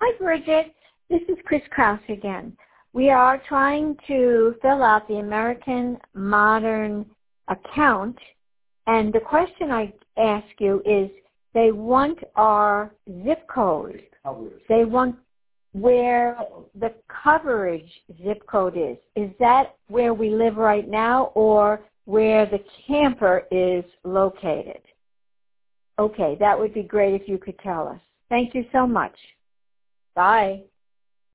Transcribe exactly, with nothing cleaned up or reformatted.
Hi, Bridget. This is Chris Krause again. We are trying to fill out the American Modern account, and the question I ask you is, they want our zip code. They want where the coverage zip code is. Is that where we live right now or where the camper is located? Okay, that would be great if you could tell us. Thank you so much. Bye.